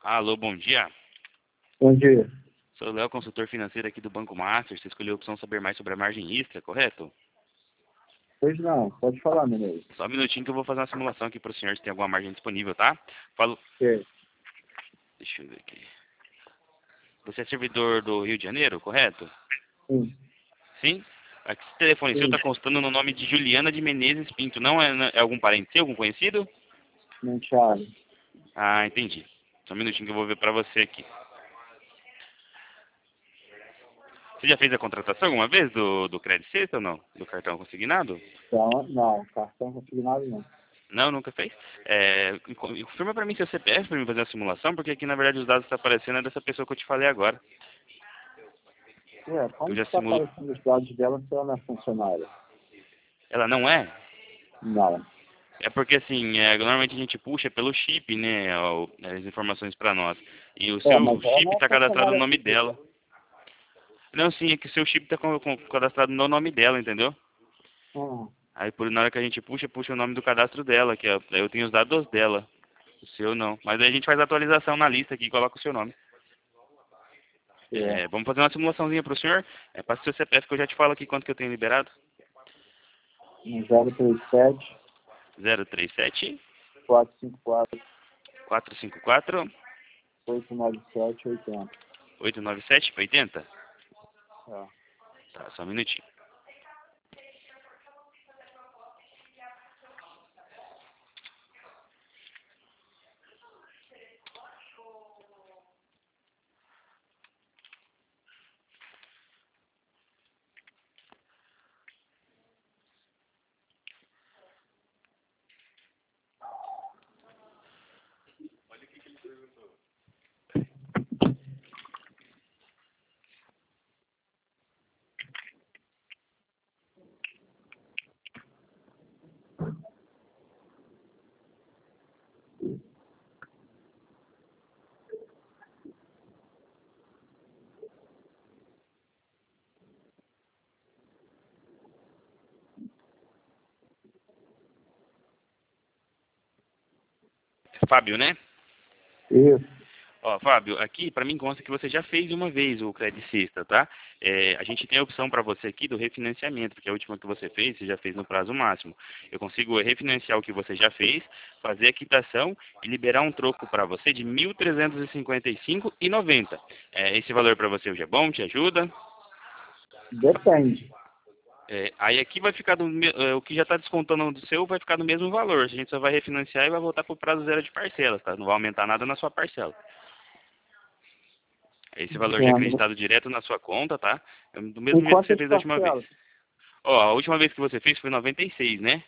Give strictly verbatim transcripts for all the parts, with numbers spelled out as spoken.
Alô, bom dia. Bom dia. Sou o Léo, consultor financeiro aqui do Banco Master. Você escolheu a opção saber mais sobre a margem extra, correto? Pois não, pode falar, menino. Só um minutinho que eu vou fazer uma simulação aqui para o senhor se tem alguma margem disponível, tá? Falo... É. Deixa eu ver aqui. Você é servidor do Rio de Janeiro, correto? Sim. Sim? Aqui esse telefone seu Sim. está constando no nome de Juliana de Menezes Pinto. Não é, é algum parente seu, algum conhecido? Não, Thiago. Ah, entendi. Só um minutinho que eu vou ver para você aqui. Você já fez a contratação alguma vez do, do Crédito Sexta ou não? Do cartão consignado? Então, não, cartão consignado não. Não, nunca fez? É, confirma para mim seu C P F para mim fazer a simulação, porque aqui na verdade os dados que estão aparecendo é dessa pessoa que eu te falei agora. Ué, Eu como já está simulo. aparecendo os dados dela se ela não é funcionária? Ela não é? Não. É porque assim, é, normalmente a gente puxa pelo chip, né, o- as informações para nós. E o É, seu mas ela chip não é está cadastrado no funcionária nome pública. dela. Não, sim, é que o seu chip está cadastrado no nome dela, entendeu? Hum. Aí por na hora que a gente puxa, puxa o nome do cadastro dela, que é, eu tenho os dados dela. O seu não. Mas aí a gente faz a atualização na lista aqui e coloca o seu nome. É. É, vamos fazer uma simulaçãozinha para o senhor? É, passa o seu C P F que eu já te falo aqui quanto que eu tenho liberado. Um zero três sete, zero três sete, quatro cinco quatro, quatro cinco quatro, oito nove sete, oitenta. oito nove sete, oitenta. É. Tá, só um minutinho. Fábio, né? Isso. Ó, Fábio, aqui para mim consta que você já fez uma vez o Credit Sexta, tá? É, a gente tem a opção para você aqui do refinanciamento, porque a última que você fez, você já fez no prazo máximo. Eu consigo refinanciar o que você já fez, fazer a quitação e liberar um troco para você de mil trezentos e cinquenta e cinco reais e noventa centavos. É, esse valor para você hoje é bom? Te ajuda? Depende. É, aí aqui vai ficar do, me- é, o que já está descontando do seu vai ficar do mesmo valor. A gente só vai refinanciar e vai voltar para o prazo zero de parcelas, tá? Não vai aumentar nada na sua parcela. Esse valor já é Entendo. acreditado direto na sua conta, tá? É do mesmo Em jeito que você quantas fez a última vez. parcelas? Ó, a última vez que você fez foi noventa e seis, né?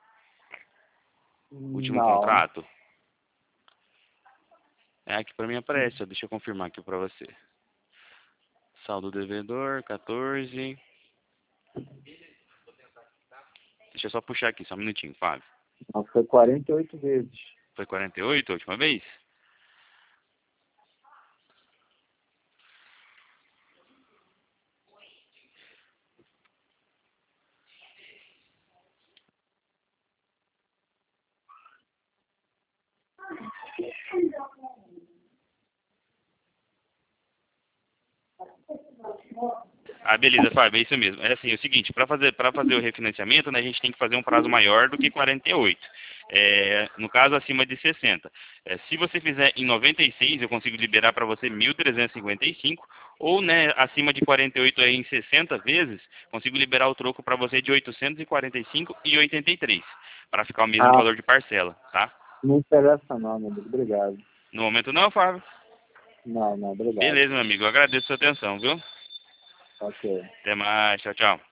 O último Não. contrato. É, aqui pra mim aparece, ó, deixa eu confirmar aqui pra você. Saldo devedor, quatorze. Deixa eu só puxar aqui, só um minutinho, Fábio. Não, foi quarenta e oito vezes. Foi quarenta e oito a última vez? Ah, beleza, Fábio, é isso mesmo. É assim, é o seguinte, para fazer, para fazer o refinanciamento, né, a gente tem que fazer um prazo maior do que quarenta e oito. É, no caso, acima de sessenta. É, se você fizer em noventa e seis, eu consigo liberar para você mil trezentos e cinquenta e cinco, ou, né, acima de quarenta e oito aí, em sessenta vezes, consigo liberar o troco para você de oitocentos e quarenta e cinco reais e oitenta e três, para ficar o mesmo Ah, valor de parcela, tá? não interessa não, meu amigo. Obrigado. No momento não, Fábio? Não, não, obrigado. Beleza, meu amigo, eu agradeço a sua atenção, viu? Ok. Até mais, tchau, tchau.